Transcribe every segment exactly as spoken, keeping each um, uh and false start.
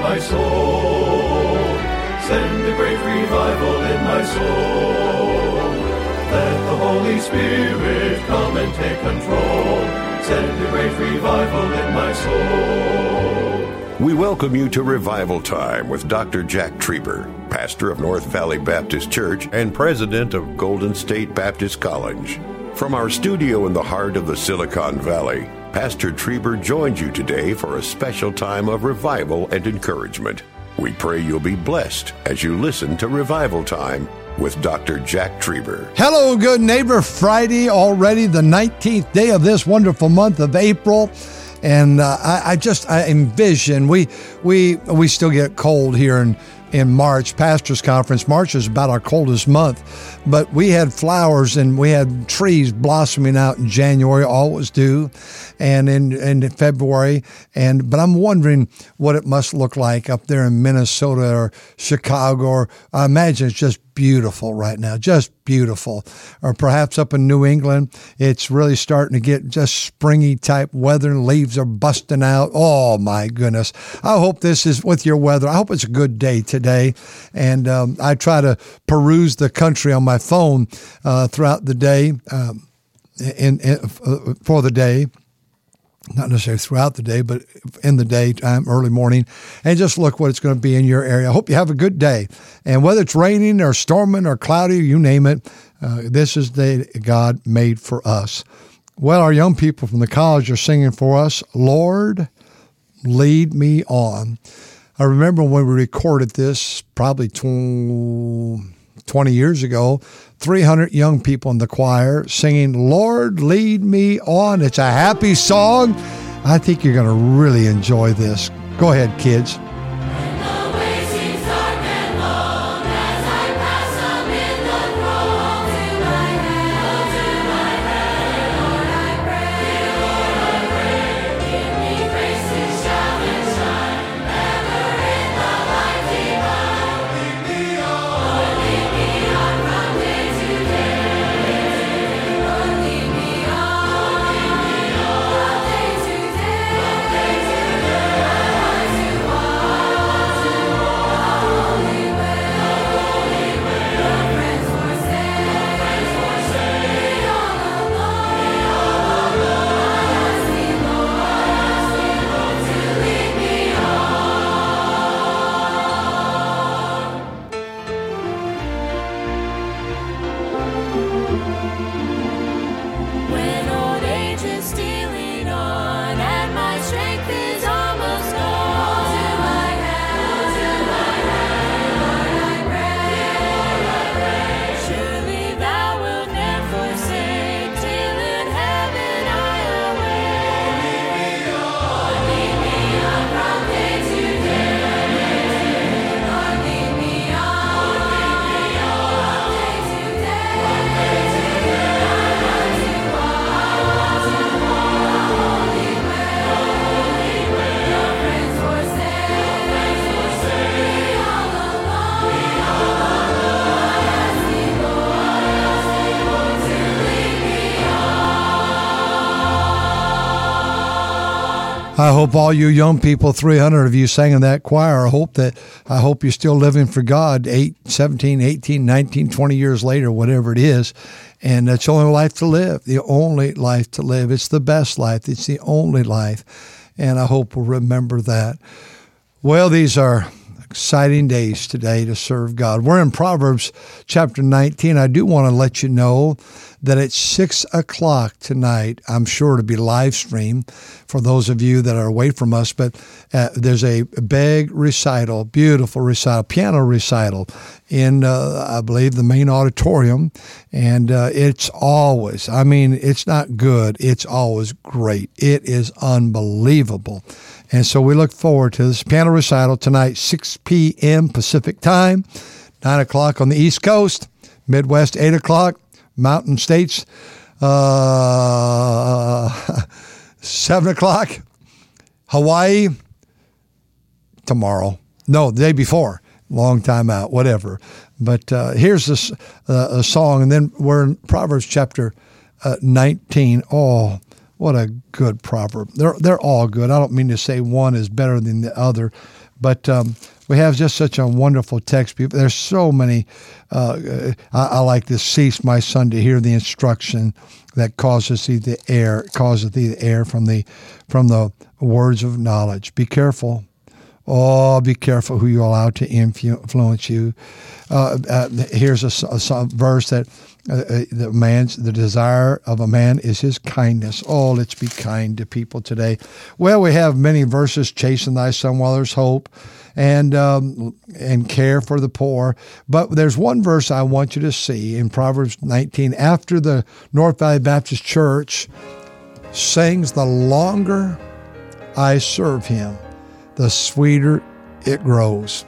my soul. Send a great revival in my soul. Let the Holy Spirit come and take control. Send a great revival in my soul. We welcome you to Revival Time with Doctor Jack Trieber, pastor of North Valley Baptist Church and president of Golden State Baptist College. From our studio in the heart of the Silicon Valley, Pastor Trieber joins you today for a special time of revival and encouragement. We pray you'll be blessed as you listen to Revival Time with Doctor Jack Trieber. Hello, good neighbor. Friday already, the nineteenth day of this wonderful month of April. And uh, I, I just I envision, we we we still get cold here in, in March, Pastors Conference. March is about our coldest month. But we had flowers and we had trees blossoming out in January, always do, and in, in February. And But I'm wondering what it must look like up there in Minnesota or Chicago. Or I imagine it's just beautiful right now, just beautiful. Or perhaps up in New England, it's really starting to get just springy type weather and leaves are busting out. Oh my goodness. I hope this is with your weather. I hope it's a good day today. And um, I try to peruse the country on my phone uh, throughout the day, um, in, in uh, for the day. Not necessarily throughout the day, but in the daytime, early morning, and just look what it's going to be in your area. I hope you have a good day. And whether it's raining or storming or cloudy, you name it, uh, this is the day God made for us. Well, our young people from the college are singing for us, Lord, Lead Me On. I remember when we recorded this, probably twenty years ago, three hundred young people in the choir singing, Lord, Lead Me On. It's a happy song. I think you're going to really enjoy this. Go ahead, kids. I hope all you young people, three hundred of you sang in that choir, I hope that I hope you're still living for God eight, seventeen, eighteen, nineteen, twenty years later, whatever it is. And it's the only life to live, the only life to live. It's the best life. It's the only life. And I hope we'll remember that. Well, these are exciting days today to serve God. We're in Proverbs chapter nineteen. I do want to let you know that at six o'clock tonight, I'm sure to be live streamed for those of you that are away from us, but uh, there's a big recital, beautiful recital, piano recital in, uh, I believe, the main auditorium. And uh, it's always, I mean, it's not good. It's always great. It is unbelievable. And so we look forward to this piano recital tonight, six p.m. Pacific time, nine o'clock on the East Coast, Midwest, eight o'clock, Mountain States, uh, seven o'clock, Hawaii, tomorrow. No, the day before. Long time out, whatever. But uh, here's this uh, a song, and then we're in Proverbs chapter uh, nineteen. Oh, what a good proverb. They're they're all good. I don't mean to say one is better than the other, But um, we have just such a wonderful text. People, there's so many. Uh, I, I like this. Cease, my son, to hear the instruction that causes thee the air, causes thee the air from the from the words of knowledge. Be careful. Oh, be careful who you allow to influence you. Uh, uh, here's a, a, a verse that uh, the man's the desire of a man is his kindness. Oh, let's be kind to people today. Well, we have many verses: chasten thy son while there's hope, and um, and care for the poor. But there's one verse I want you to see in Proverbs nineteen. After the North Valley Baptist Church sings, "The longer I serve him, the sweeter it grows."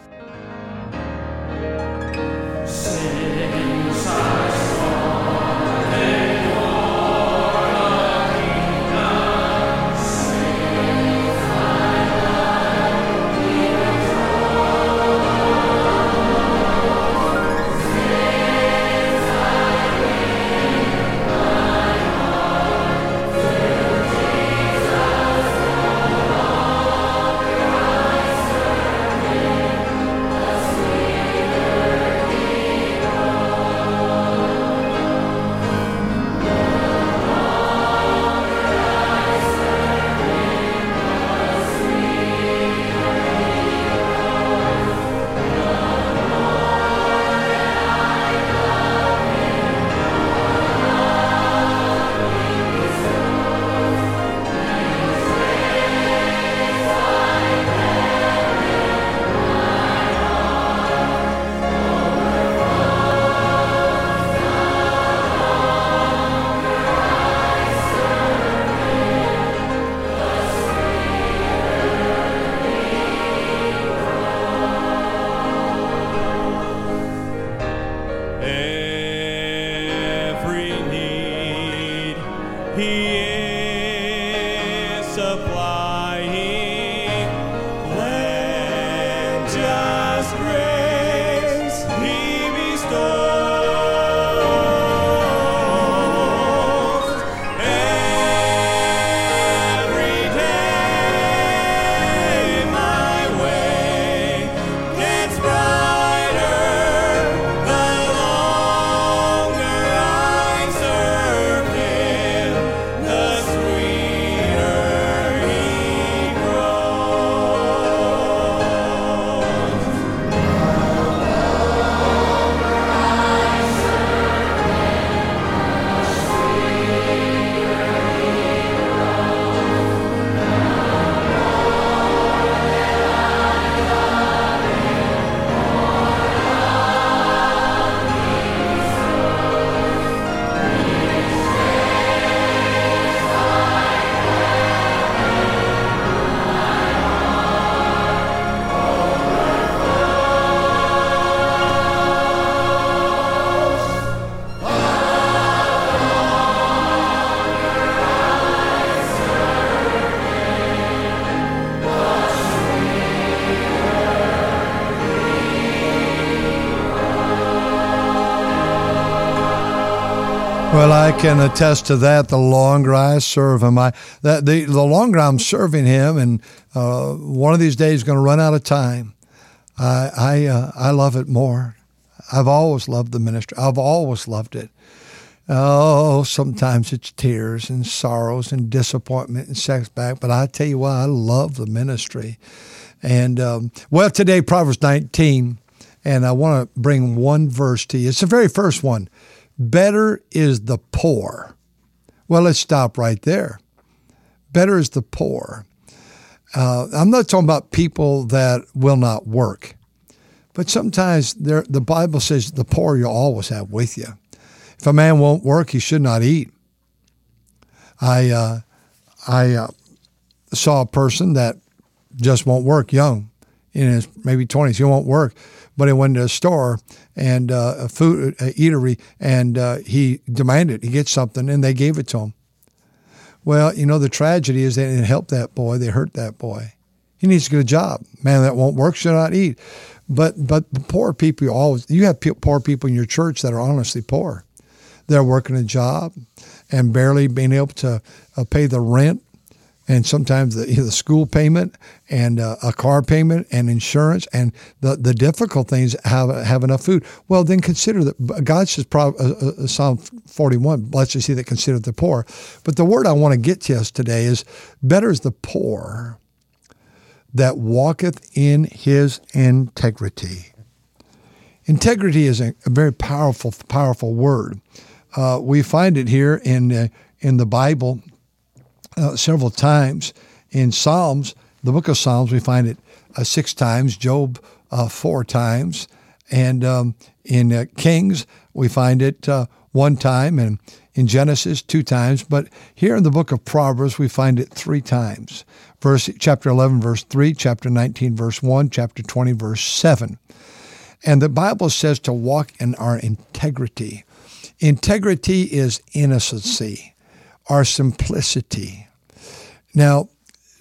Well, I can attest to that. The longer I serve him, I that the the longer I'm serving him, and uh, one of these days going to run out of time. I I uh, I love it more. I've always loved the ministry. I've always loved it. Oh, sometimes it's tears and sorrows and disappointment and setback, but I tell you what, I love the ministry. And um, well, today Proverbs nineteen, and I want to bring one verse to you. It's the very first one. Better is the poor. Well, let's stop right there. Better is the poor. Uh, I'm not talking about people that will not work, but sometimes the Bible says the poor you'll always have with you. If a man won't work, he should not eat. I uh, I uh, saw a person that just won't work, young, in his maybe twenties. He won't work, but he went to a store and uh, a food a eatery, and uh, he demanded he get something, and they gave it to him. Well, you know, the tragedy is they didn't help that boy. They hurt that boy. He needs to get a job. Man that won't work should not eat. But but the poor people, you always you have poor people in your church that are honestly poor. They're working a job and barely being able to uh, pay the rent and sometimes the, the school payment and uh, a car payment and insurance and the, the difficult things have have enough food. Well, then consider that God says, uh, uh, Psalm forty-one, blessed is he that considereth the poor. But the word I want to get to us today is, better is the poor that walketh in his integrity. Integrity is a, a very powerful, powerful word. Uh, we find it here in uh, in the Bible. Uh, several times in Psalms, the book of Psalms, we find it uh, six times, Job uh, four times, and um, in uh, Kings, we find it uh, one time, and in Genesis, two times, but here in the book of Proverbs, we find it three times. Verse, chapter eleven, verse three, chapter nineteen, verse one, chapter twenty, verse seven. And the Bible says to walk in our integrity. Integrity is innocency, our simplicity. Now,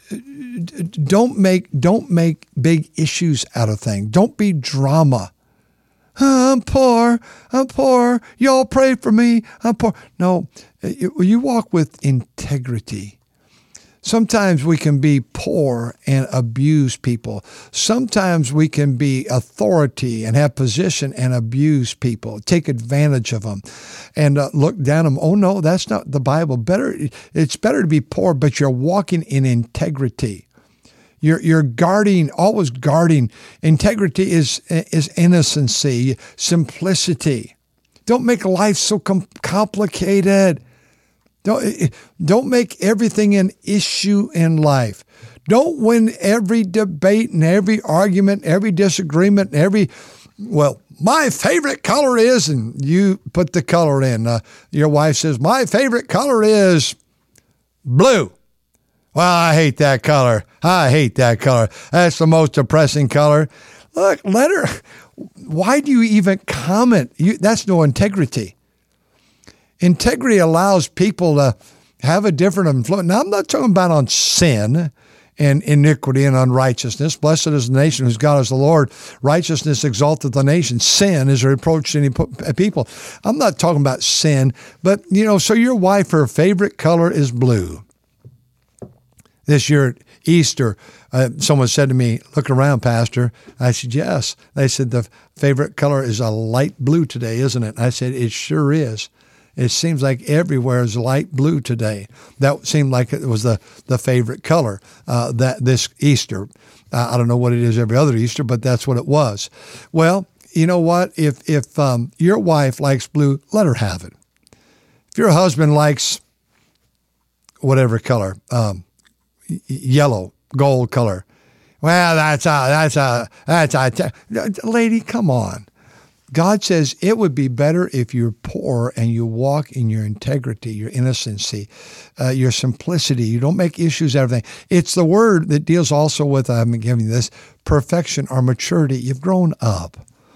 don't make don't make big issues out of things. Don't be drama. Oh, I'm poor. I'm poor. Y'all pray for me. I'm poor. No, you, you walk with integrity. Sometimes we can be poor and abuse people. Sometimes we can be authority and have position and abuse people, take advantage of them, and uh, look down on them. Oh, no, that's not the Bible. Better, it's better to be poor, but you're walking in integrity. You're you're guarding, always guarding. Integrity is is innocency, simplicity. Don't make life so com- complicated. Don't, don't make everything an issue in life. Don't win every debate and every argument, every disagreement, every, well, my favorite color is, and you put the color in. Uh, your wife says, my favorite color is blue. Well, I hate that color. I hate that color. That's the most depressing color. Look, let her, why do you even comment? You, that's no integrity. Integrity allows people to have a different influence. Now, I'm not talking about on sin and iniquity and unrighteousness. Blessed is the nation whose God is the Lord. Righteousness exalteth the nation. Sin is a reproach to any people. I'm not talking about sin, but, you know, so your wife, her favorite color is blue. This year at Easter, uh, someone said to me, look around, Pastor. I said, yes. They said, the favorite color is a light blue today, isn't it? I said, it sure is. It seems like everywhere is light blue today. That seemed like it was the, the favorite color uh, that this Easter. Uh, I don't know what it is every other Easter, but that's what it was. Well, you know what? If if um, your wife likes blue, let her have it. If your husband likes whatever color, um, yellow, gold color, well, that's a, that's a, that's a, lady, come on. God says it would be better if you're poor and you walk in your integrity, your innocency, uh, your simplicity. You don't make issues out of everything. It's the word that deals also with, I'm giving you this, perfection or maturity. You've grown up.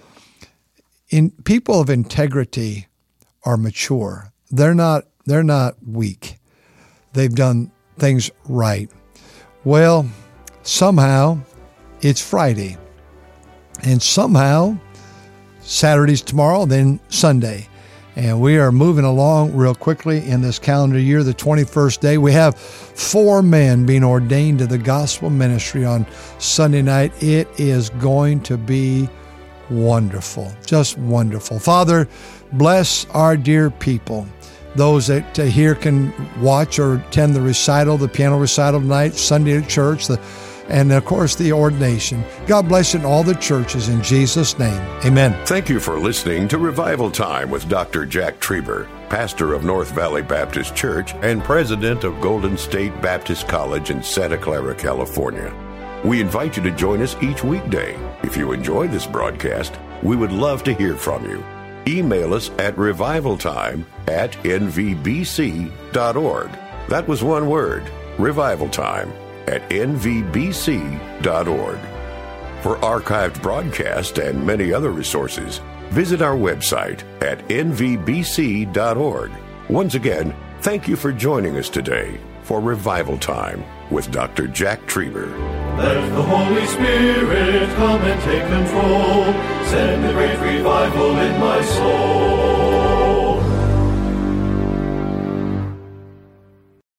In people of integrity are mature. They're not, they're not weak. They've done things right. Well, somehow it's Friday. And somehow Saturday's tomorrow, then Sunday. And we are moving along real quickly in this calendar year, the twenty-first day. We have four men being ordained to the gospel ministry on Sunday night. It is going to be wonderful, just wonderful. Father, bless our dear people. Those that uh, here can watch or attend the recital, the piano recital tonight, Sunday at church, the and, of course, the ordination. God bless in all the churches in Jesus' name. Amen. Thank you for listening to Revival Time with Doctor Jack Trieber, pastor of North Valley Baptist Church and president of Golden State Baptist College in Santa Clara, California. We invite you to join us each weekday. If you enjoy this broadcast, we would love to hear from you. Email us at revivaltime at n v b c dot org. That was one word, revivaltime at n v b c dot org. For archived broadcasts and many other resources, visit our website at n v b c dot org. Once again, thank you for joining us today for Revival Time with Doctor Jack Trieber. Let the Holy Spirit come and take control. Send a great revival in my soul.